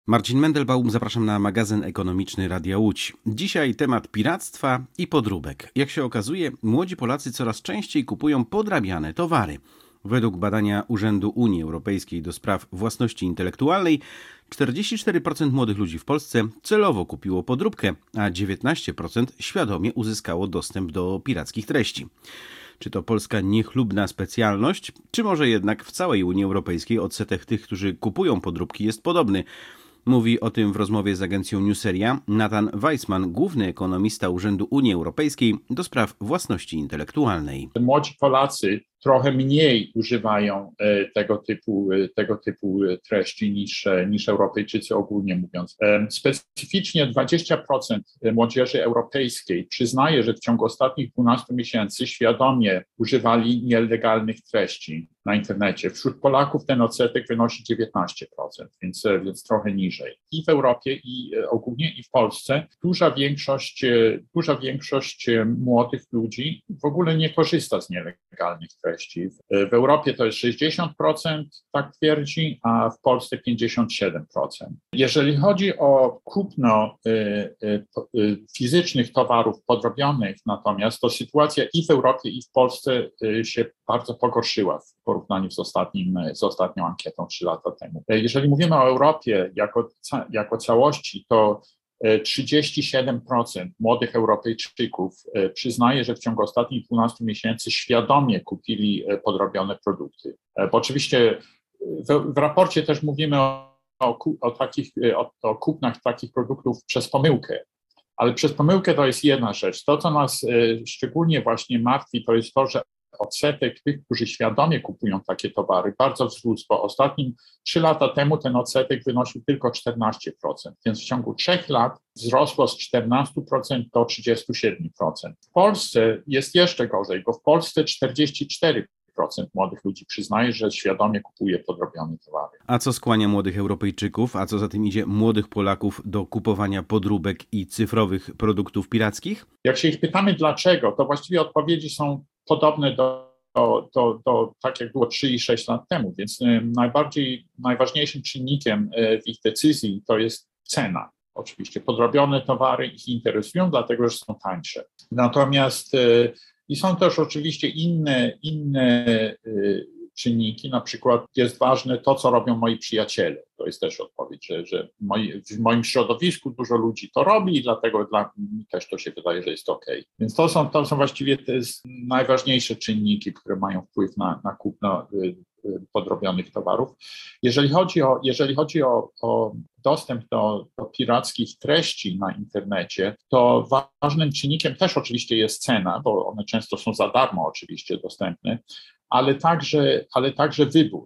Marcin Mendelbaum, zapraszam na magazyn ekonomiczny Radia Łódź. Dzisiaj temat piractwa i podróbek. Jak się okazuje, młodzi Polacy coraz częściej kupują podrabiane towary. Według badania Urzędu Unii Europejskiej do spraw własności intelektualnej 44% młodych ludzi w Polsce celowo kupiło podróbkę, a 19% świadomie uzyskało dostęp do pirackich treści. Czy to polska niechlubna specjalność, czy może jednak w całej Unii Europejskiej odsetek tych, którzy kupują podróbki, jest podobny? Mówi o tym w rozmowie z agencją Newseria Nathan Weissman, główny ekonomista Urzędu Unii Europejskiej do spraw własności intelektualnej. Młodzi Polacy trochę mniej używają tego typu treści niż Europejczycy ogólnie mówiąc. Specyficznie 20% młodzieży europejskiej przyznaje, że w ciągu ostatnich 12 miesięcy świadomie używali nielegalnych treści na internecie. Wśród Polaków ten odsetek wynosi 19%, więc trochę niżej. I w Europie, i ogólnie, i w Polsce duża większość młodych ludzi w ogóle nie korzysta z nielegalnych treści. W Europie to jest 60%, tak twierdzi, a w Polsce 57%. Jeżeli chodzi o kupno fizycznych towarów podrobionych, natomiast to sytuacja i w Europie, i w Polsce się bardzo pogorszyła w porównaniu z ostatnią ankietą 3 lata temu. Jeżeli mówimy o Europie jako całości, to 37% młodych Europejczyków przyznaje, że w ciągu ostatnich 12 miesięcy świadomie kupili podrobione produkty. Bo oczywiście w raporcie też mówimy o kupnach takich produktów przez pomyłkę, ale przez pomyłkę to jest jedna rzecz. To, co nas szczególnie właśnie martwi, to jest to, że odsetek tych, którzy świadomie kupują takie towary, bardzo wzrósł, bo ostatnim 3 lata temu ten odsetek wynosił tylko 14%, więc w ciągu 3 lat wzrosło z 14% do 37%. W Polsce jest jeszcze gorzej, bo w Polsce 44% młodych ludzi przyznaje, że świadomie kupuje podrobione towary. A co skłania młodych Europejczyków, a co za tym idzie młodych Polaków do kupowania podróbek i cyfrowych produktów pirackich? Jak się ich pytamy dlaczego, to właściwie odpowiedzi są podobne do tak jak było 3 i 6 lat temu, więc najważniejszym czynnikiem w ich decyzji to jest cena. Oczywiście podrobione towary ich interesują, dlatego że są tańsze. Natomiast i są też oczywiście inne czynniki, na przykład jest ważne to, co robią moi przyjaciele. To jest też odpowiedź, że w moim środowisku dużo ludzi to robi i dlatego dla mnie też to się wydaje, że jest okej. Więc to są właściwie te najważniejsze czynniki, które mają wpływ na kupno podrobionych towarów. Jeżeli chodzi o dostęp do pirackich treści na internecie, to ważnym czynnikiem też oczywiście jest cena, bo one często są za darmo oczywiście dostępne, ale także wybór.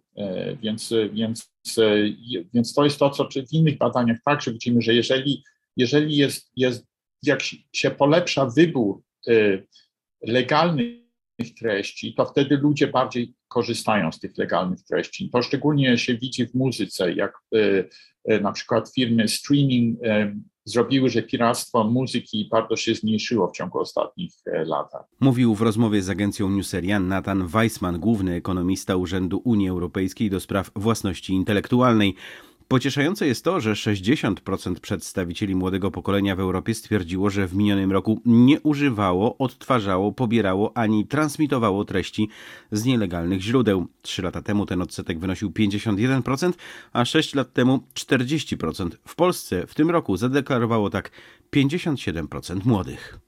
Więc to jest to, co w innych badaniach także widzimy, że jeżeli jak się polepsza wybór legalnych treści, to wtedy ludzie bardziej korzystają z tych legalnych treści. To szczególnie się widzi w muzyce, jak na przykład firmy streaming zrobiły, że piractwo muzyki bardzo się zmniejszyło w ciągu ostatnich latach. Mówił w rozmowie z agencją Newseria Nathan Weissman, główny ekonomista Urzędu Unii Europejskiej do spraw własności intelektualnej. Pocieszające jest to, że 60% przedstawicieli młodego pokolenia w Europie stwierdziło, że w minionym roku nie używało, odtwarzało, pobierało ani transmitowało treści z nielegalnych źródeł. 3 lata temu ten odsetek wynosił 51%, a 6 lat temu 40%. W Polsce w tym roku zadeklarowało tak 57% młodych.